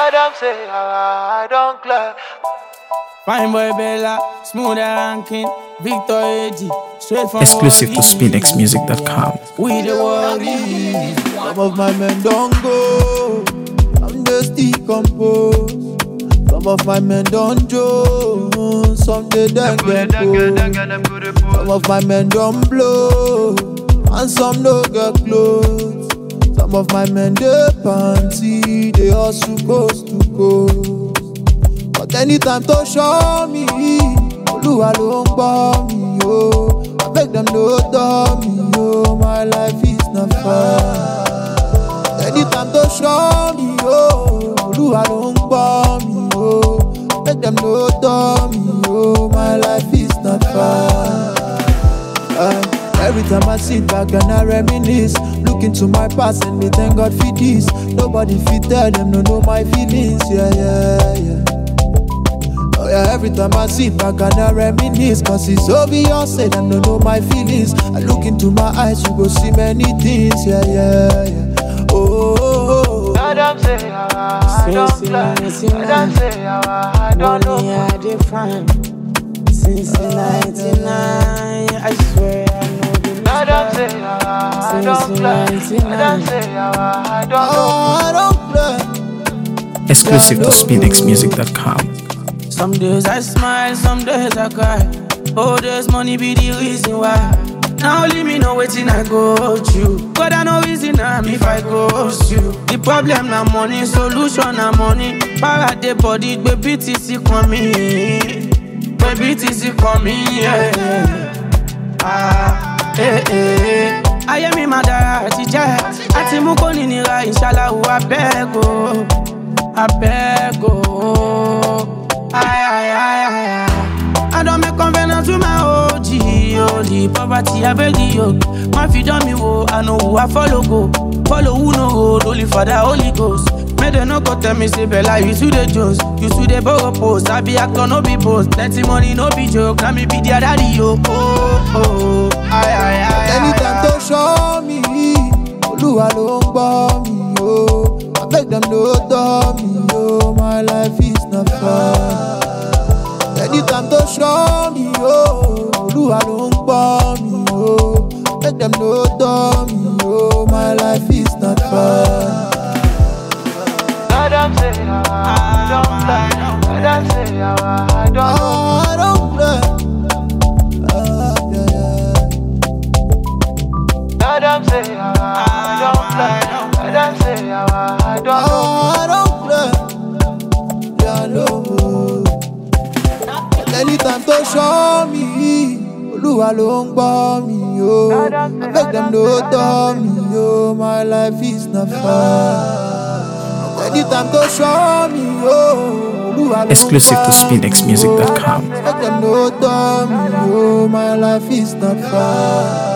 Adam say I don't clear. Fine boy Bella, smoother ranking, Victor AG, straight from Exclusive to Wally. SpinXmusic.com. We the worries. Some of my men don't go, some they still compose. Some of my men don't joke, some they don't get cold. Some of my men don't blow, and some don't get close. Some of my men they panty, they all supposed to go. But anytime to show me, Oluwa ló ń gbọ́ mi o. I beg them no tell me o, my life is not fair. Anytime to show me o, Oluwa ló ń gbọ́ mi o. I beg them no tell me o, my life is not fair. Every time I sit back and I reminisce, look into my past and me thank God for this. Nobody fit tell them no know my feelings, yeah. Oh yeah, every time I sit back and I reminisce, cause it's obvious, say them don't know my feelings. I look into my eyes, you go see many things, yeah. Oh. Adam say I don't clear. Adam say I don't know. Money I define. Since 99, I swear I know the Adam say I don't clear. Adam say I don't know. Oh, I don't play. Exclusive to SpinXmusic.com. Some days I smile, some days I cry. Oh, there's money be the reason why. Now only me know wetin I go through. God I know reason am if I go you. The problem na money, solution na money. Para the body, baby TC coming. Baby TC coming, yeah. I am in my dirty jet. Ati mu ko ni nira, inshallah I beg oh. I don't make convenience with my OG. Only poverty, I beg you. My feet on me, I know who I follow go. Follow who no road, only for the Holy Ghost. May they no go tell me, say, Bella, you to the Jones. You to the borrow post. I be actor, no be post. Plenty money, no be joke. Now me be their daddy, yo. Oh. Anytime to show me, Oluwa ló ń gbọ́ mi o. I beg them no tell me o, my life is not fair. Anytime to show me o, Oluwa ló ń gbọ́ mi o. I beg them no tell me o, my life is not fair. Adam say I don't clear. Adam say I don't know. Oh, I don't play. Adam say I don't clear. Adam say I don't know. Oh, I don't play. Yeah, no. Anytime to show me, Oluwa ló ń gbọ́ mi o. I beg them no tell me o, my life is not fair. Anytime to show me o, Oluwa ló ń Exclusive to gbọ́ mi o. SpinXmusic.com. I beg them no tell me o, my life is not fair.